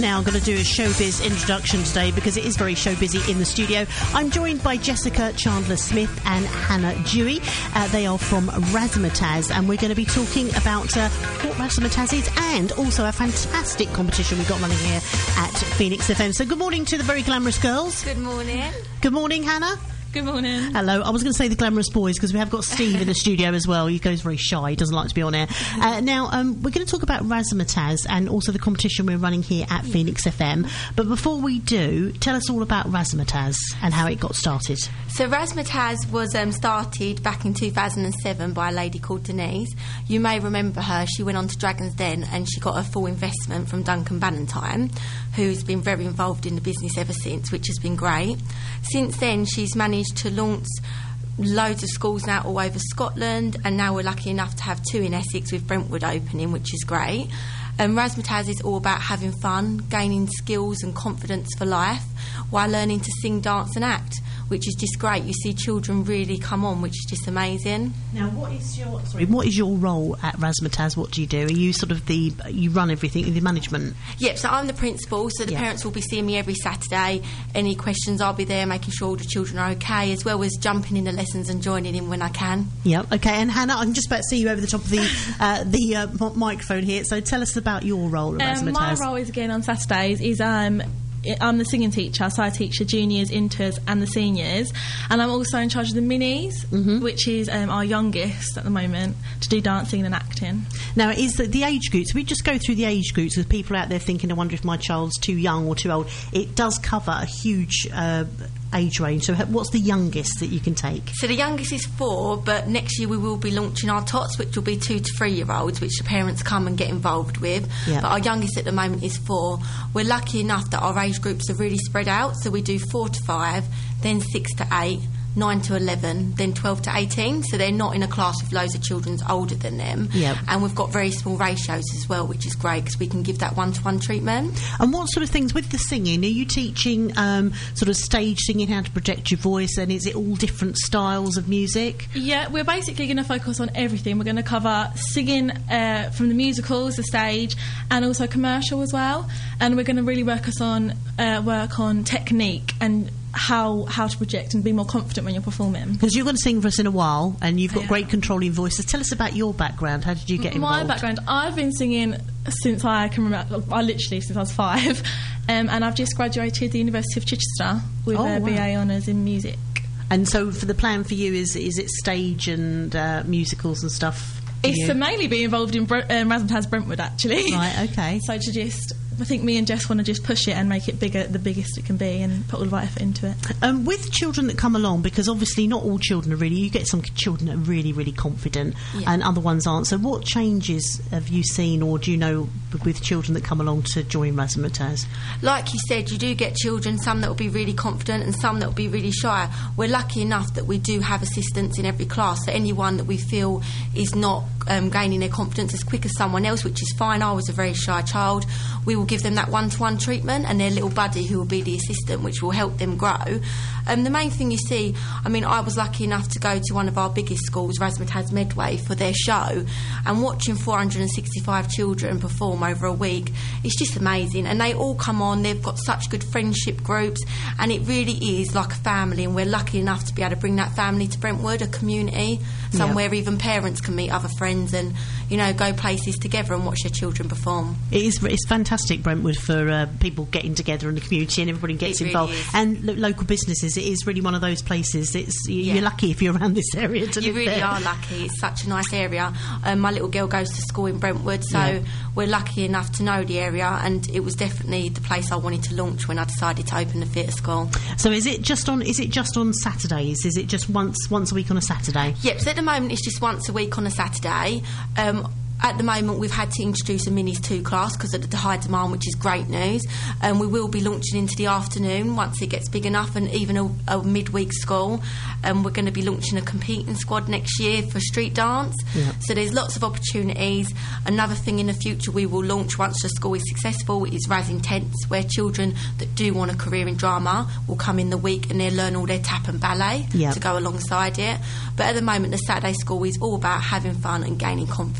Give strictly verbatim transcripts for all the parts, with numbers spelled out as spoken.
now going to do a showbiz introduction today because it is very show busy in the studio. I'm joined by Jessica Chandler-Smith and Hannah Dewey. Uh, they are from Razzmatazz, and we're going to be talking about uh, what Razzmatazz is and also a fantastic competition we've got running here at Phoenix F M. So good morning to the very glamorous girls. Good morning. Good morning, Hannah. Good morning. Hello. I was going to say the glamorous boys because we have got Steve in the studio as well. He goes very shy. He doesn't like to be on air. Uh, now, um, we're going to talk about Razzmatazz and also the competition we're running here at Phoenix F M. But before we do, tell us all about Razzmatazz and how it got started. So Razzmatazz was um, started back in two thousand seven by a lady called Denise. You may remember her. She went on to Dragon's Den and she got a full investment from Duncan Ballantyne, who's been very involved in the business ever since, which has been great. Since then, she's managed to launch loads of schools now all over Scotland, and now we're lucky enough to have two in Essex with Brentwood opening, which is great. Um, Razzmatazz is all about having fun, gaining skills and confidence for life while learning to sing, dance and act, which is just great. You see children really come on, which is just amazing. Now, what is your sorry? What is your role at Razzmatazz? What do you do? Are you sort of the you run everything, the management? Yep. So I'm the principal. So the Yep. parents will be seeing me every Saturday. Any questions, I'll be there, making sure all the children are okay, as well as jumping in the lessons and joining in when I can. Yeah. Okay. And Hannah, I'm just about to see you over the top of the uh, the uh, m- microphone here. So tell us about your role at Um, Razzmatazz. my role is again on Saturdays is um, I'm the singing teacher, so I teach the juniors, inters and the seniors, and I'm also in charge of the minis, mm-hmm. which is um, our youngest at the moment, to do dancing and acting. Now, is the, the age groups, we just go through the age groups with people out there thinking, I wonder if my child's too young or too old. It does cover a huge uh, age range. So what's the youngest that you can take? So the youngest is four, but next year we will be launching our tots, which will be two to three year olds, which the parents come and get involved with. Yeah. But our youngest at the moment is four. We're lucky enough that our age groups are really spread out, so we do four to five, then six to eight, nine to eleven, then twelve to eighteen, so they're not in a class with loads of children older than them. Yep. And we've got very small ratios as well, which is great because we can give that one-to-one treatment. And what sort of things with the singing? Are you teaching um, sort of stage singing, how to project your voice, and is it all different styles of music? Yeah, we're basically going to focus on everything. We're going to cover singing uh, from the musicals, the stage, and also commercial as well. And we're going to really work us on uh, work on technique and how how to project and be more confident when you're performing. Because you're going to sing for us in a while, and you've got Yeah. great controlling voices. Tell us about your background. How did you get My involved? background, I've been singing since I can remember, I literally since I was five, um, and I've just graduated the University of Chichester with Oh, a wow. B A honours in music. And so for the plan for you, is is it stage and uh, musicals and stuff? for It's you? to mainly be involved in Br- um, Razzmatazz Brentwood, actually. Right, okay. So to just, I think me and Jess want to just push it and make it bigger, the biggest it can be, and put all the right effort into it. Um, with children that come along, because obviously not all children are really, you get some children that are really, really confident Yeah. and other ones aren't. So what changes have you seen, or do you know, with children that come along to join Razzmatazz? Like you said, you do get children, some that will be really confident and some that will be really shy. We're lucky enough that we do have assistants in every class, so anyone that we feel is not um, gaining their confidence as quick as someone else, which is fine. I was a very shy child. We will give them that one-to-one treatment and their little buddy who will be the assistant, which will help them grow. Um, the main thing you see, I mean, I was lucky enough to go to one of our biggest schools, Razzmatazz Medway, for their show, and watching four hundred sixty-five children perform over a week, it's just amazing. And they all come on, they've got such good friendship groups, and it really is like a family, and we're lucky enough to be able to bring that family to Brentwood, a community, somewhere even parents can meet other friends and, you know, go places together and watch their children perform. It is, it's fantastic, Brentwood, for uh, people getting together in the community and everybody gets It really involved. is. And lo- local businesses, it is really one of those places. It's y- Yeah. You're lucky if you're around this area to You live really there. are lucky. It's such a nice area. Um, my little girl goes to school in Brentwood, so Yeah. we're lucky enough to know the area, and it was definitely the place I wanted to launch when I decided to open the theatre school. So is it just on? Is it just on Saturdays? Is it just once once a week on a Saturday? Yep, so at the moment it's just once a week on a Saturday. Um, at the moment we've had to introduce a Minis two class because of the high demand, which is great news. Um, we will be launching into the afternoon once it gets big enough, and even a, a midweek school. Um, we're going to be launching a competing squad next year for street dance. Yeah. So there's lots of opportunities. Another thing in the future we will launch once the school is successful is Raz Intense, where children that do want a career in drama will come in the week and they'll learn all their tap and ballet Yeah. to go alongside it. But at the moment the Saturday school is all about having fun and gaining confidence to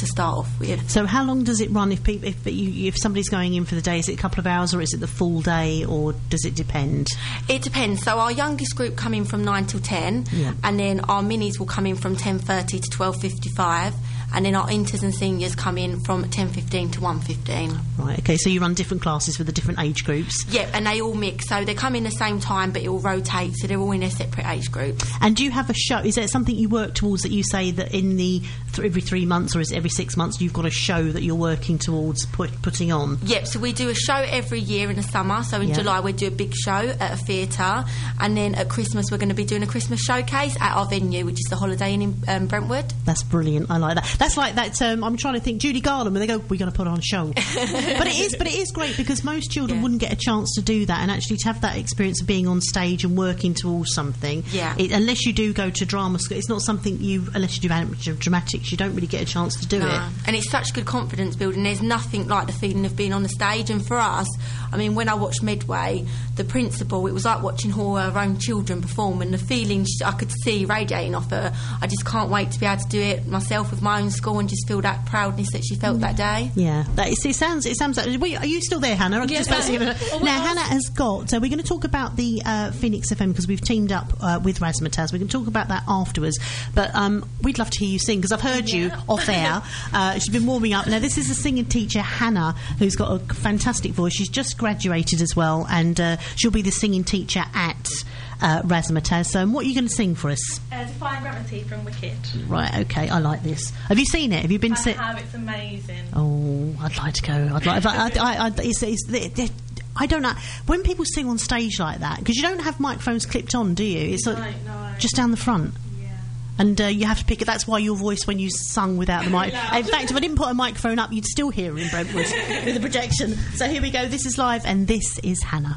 to start off with. So how long does it run if people, if you, if somebody's going in for the day? Is it a couple of hours or is it the full day, or does it depend? It depends. So our youngest group come in from nine till ten, Yeah. and then our minis will come in from ten thirty to twelve fifty-five, and then our inters and seniors come in from ten fifteen to one fifteen. Right, okay, so you run different classes for the different age groups. Yep, and they all mix. So they come in the same time, but it will rotate, so they're all in their separate age groups. And do you have a show? Is there something you work towards that you say that in the th- every three months or is it every six months you've got a show that you're working towards put, putting on? Yep, so we do a show every year in the summer. So in Yeah. July we do a big show at a theatre, and then at Christmas we're going to be doing a Christmas showcase at our venue, which is the Holiday Inn in um, Brentwood. That's brilliant. I like that. That's like that. Um, I'm trying to think. Judy Garland, when they go, we're going to put on a show. but it is, but it is great because most children Yeah. wouldn't get a chance to do that, and actually to have that experience of being on stage and working towards something. Yeah. It, unless you do go to drama school, it's not something you. Unless you do amateur dramatics, you don't really get a chance to do No. it. And it's such good confidence building. There's nothing like the feeling of being on the stage. And for us, I mean, when I watched Midway, the principal, it was like watching all her own children perform, and the feeling sh- I could see radiating off her. I just can't wait to be able to do it myself with my own school and just feel that proudness that she felt that day. Yeah, that is, it sounds. It sounds. Like, wait, are you still there, Hannah? I'm Yes, just about to give it I- a- now, Hannah has got. So we're going to talk about the uh, Phoenix F M because we've teamed up uh, with Razzmatazz. We can talk about that afterwards. But um, we'd love to hear you sing because I've heard you Yeah. off air. Uh, she's been warming up. Now this is a singing teacher, Hannah, who's got a fantastic voice. She's just graduated as well, and uh, she'll be the singing teacher at uh, Razzmatazz. So, um, what are you going to sing for us? Uh, Defying Gravity from Wicked. Right. Okay. I like this. Have you seen it? Have you been? I si- have, it's amazing. Oh, I'd like to go. I'd like. I, I, I, it's, it's, it, I don't know when people sing on stage like that because you don't have microphones clipped on, do you? It's like No, no. just down the front. Yeah. And uh, you have to pick it. That's why your voice, when you sung without the mic. In fact, if I didn't put a microphone up, you'd still hear her in Brentwood with the projection. So here we go. This is live, and this is Hannah.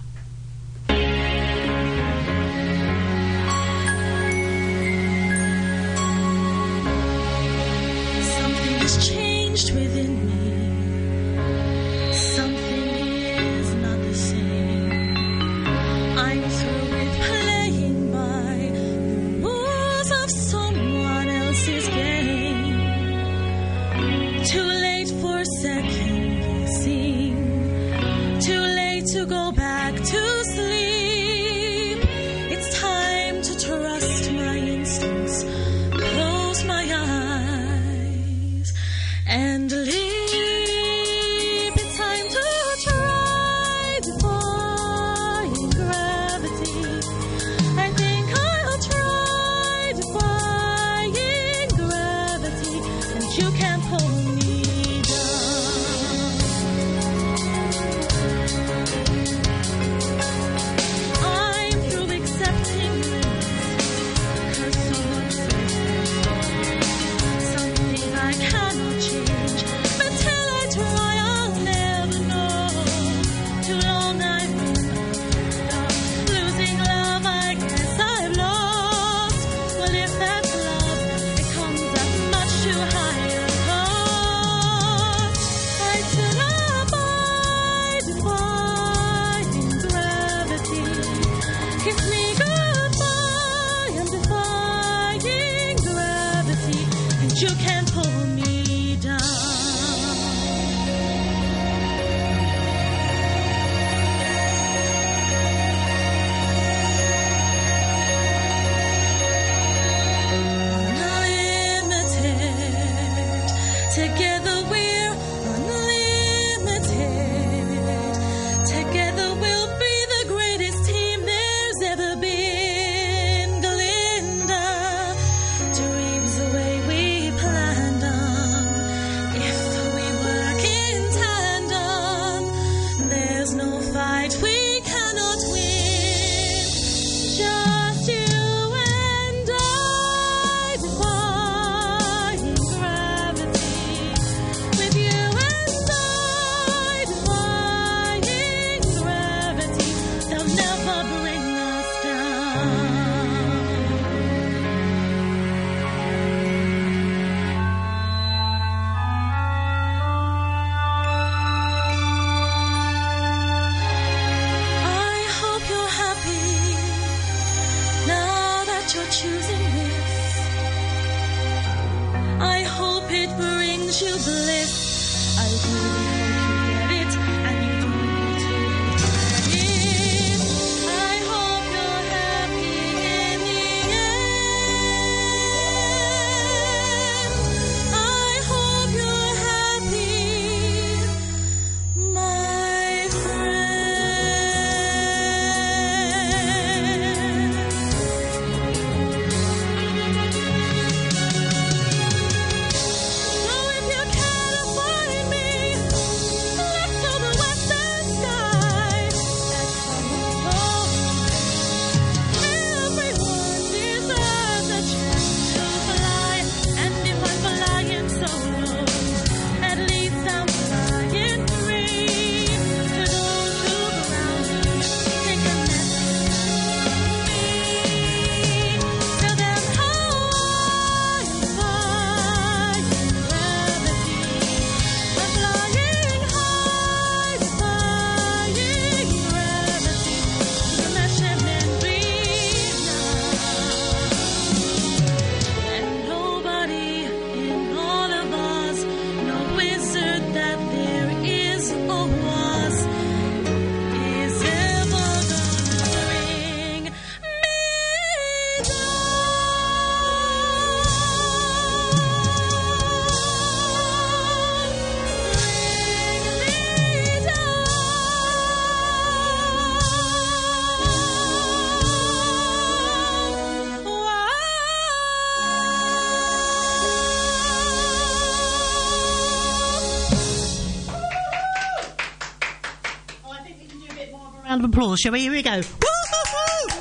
Something has changed within me. Something is not the same. I'm through with playing by the rules of someone else's game. Too late for second guessing. Too late to go back to sleep. It's time to trust my instincts. Close my eyes and leap. It's time to try defying gravity. I think I'll try defying gravity, and you can't pull me down. I'm through accepting this curse on something I cannot change, but till I try, I'll never know. Too long I've been lost, losing love. I guess I've lost. Well, if that's love, it comes at much too high a cost. I stood up by defying gravity. Kiss me goodbye, I'm defying gravity, and you can't pull me down. Unlimited, together we're unlimited. Together we'll be the greatest team there's ever been. Glinda, dreams the way we plan. to bliss. I really hope you get it, and you don't need to get it. I hope you're happy in the end. I hope you're happy, my friend. So if you can't find me, let's go the western sky. As someone told me, everyone deserves a chance to fly. And if I'm flying solo, at least I'm flying free. To those who ground me, take a message from me. Tell them how I fly in gravity. I'm flying high, defying gravity. To the mission and breathe now. And nobody in all of us, no wizard that there is or was, is ever gonna bring me Oh, I think we can do a bit more of a round of applause, shall we? Here we go. Woo-hoo-hoo!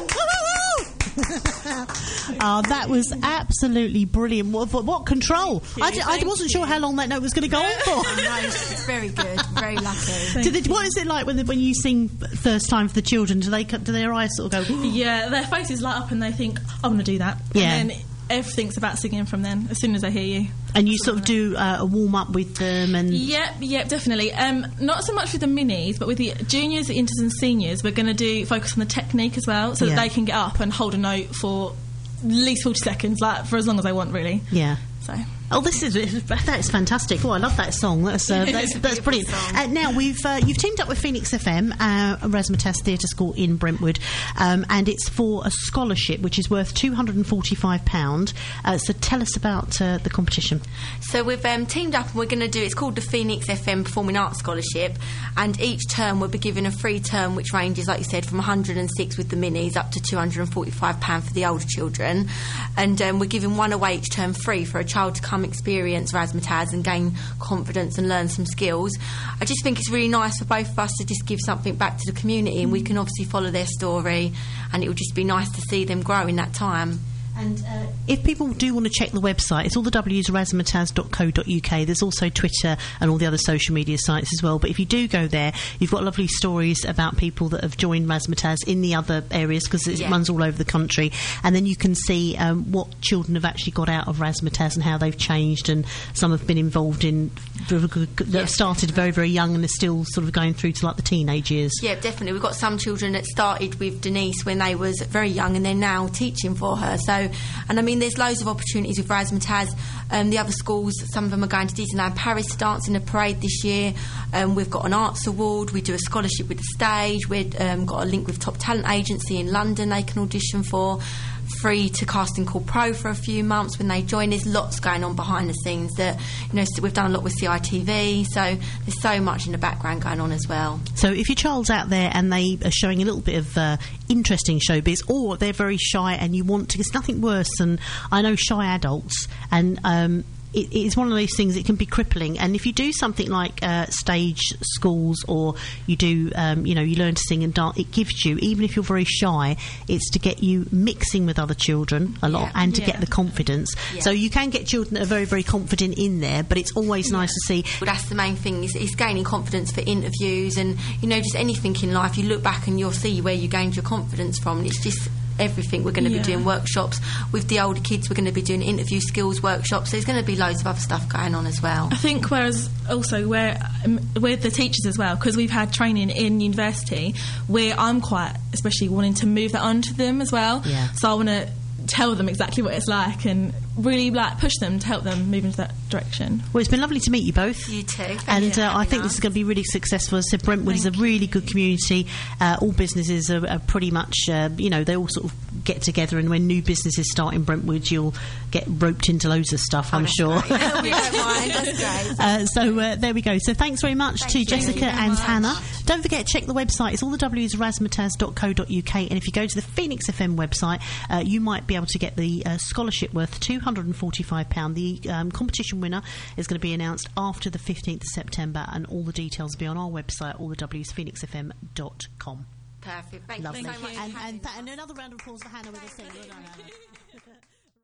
Woo-hoo-hoo! Oh, that was absolutely brilliant. What, what, what control? I, d- I wasn't sure how long that note was going to go on for. No, it's very good. Very lucky. Do they, what is it like when, the, when you sing first time for the children? Do they do their eyes sort of go? Yeah, their faces light up and they think, I want to do that. Yeah. And then everything's about singing from then, as soon as they hear you. And you sort of do uh, a warm up with them, and Yep, yep, definitely. Um, not so much with the minis, but with the juniors, the inters and seniors, we're going to do focus on the technique as well, so Yeah. that they can get up and hold a note for at least forty seconds, like for as long as they want, really. yeah. So Oh, this is that's fantastic! Oh, I love that song. That's uh, that's, that's brilliant. Uh, now we've uh, you've teamed up with Phoenix F M, uh, Razzmatazz Theatre School in Brentwood, um, and it's for a scholarship which is worth two hundred and forty-five pounds. Uh, so tell us about uh, the competition. So we've um, teamed up and we're going to do, it's called the Phoenix F M Performing Arts Scholarship, and each term we'll be given a free term which ranges, like you said, from one hundred and six with the minis up to two hundred and forty-five pounds for the older children, and um, we're giving one away each term free for a child to come experience Razzmatazz and gain confidence and learn some skills. I just think it's really nice for both of us to just give something back to the community, and we can obviously follow their story, and it would just be nice to see them grow in that time. And uh, if people do want to check the website, it's all the W's, razzmatazz dot co dot U K. There's also Twitter and all the other social media sites as well. But if you do go there, you've got lovely stories about people that have joined Razzmatazz in the other areas, because it Yeah. runs all over the country. And then you can see um, what children have actually got out of Razzmatazz and how they've changed. And some have been involved in, that have started very, very young and are still sort of going through to like the teenage years. Yeah, definitely. We've got some children that started with Denise when they was very young, and they're now teaching for her. So, and I mean, there's loads of opportunities with Razzmatazz. Um, the other schools, some of them are going to Disneyland Paris to dance in the parade this year. Um, we've got an arts award. We do a scholarship with the stage. We've um, got a link with Top Talent Agency in London they can audition for. Free to Casting Call Pro for a few months when they join. There's lots going on behind the scenes that, you know, so we've done a lot with C I T V, so there's so much in the background going on as well. So if your child's out there and they are showing a little bit of uh, interesting showbiz, or they're very shy and you want to, it's nothing worse than, I know, shy adults, and um, it, it's one of those things that can be crippling. And if you do something like uh, stage schools, or you do, um, you know, you learn to sing and dance, it gives you, even if you're very shy, it's to get you mixing with other children a lot, Yeah. and to Yeah. get the confidence. Yeah. So you can get children that are very, very confident in there, but it's always nice to see. Well, that's the main thing, is, is gaining confidence for interviews and, you know, just anything in life. You look back and you'll see where you gained your confidence from, and it's just everything. We're going to Yeah. be doing workshops with the older kids. We're going to be doing interview skills workshops. There's going to be loads of other stuff going on as well. I think whereas also where um, with the teachers as well, because we've had training in university where I'm quite especially wanting to move that onto them as well. Yeah. So I want to tell them exactly what it's like and really like push them to help them move into that direction. Well, it's been lovely to meet you both. You too. Thank and you for uh, I having think us. this is going to be really successful. As I said, Brentwood Thank is a really good community. Uh, all businesses are, are pretty much, uh, you know, they all sort of get together, and when new businesses start in Brentwood, you'll get roped into loads of stuff, I'm that's sure. great. We don't mind, that's great. Uh, so uh, there we go. So thanks very much Thank to you. Jessica Thank you very and much. Hannah. Don't forget, check the website. It's all the W's, razzmatazz dot co dot uk. And if you go to the Phoenix F M website, uh, you might be able to get the uh, scholarship worth two hundred forty-five pounds. The um, competition winner is going to be announced after the fifteenth of September, and all the details will be on our website, all the W's, phoenix f m dot com. Perfect. Thank Lovely. you so much. for And, having and, us. and another round of applause for Hannah with a sing. Well done, Hannah.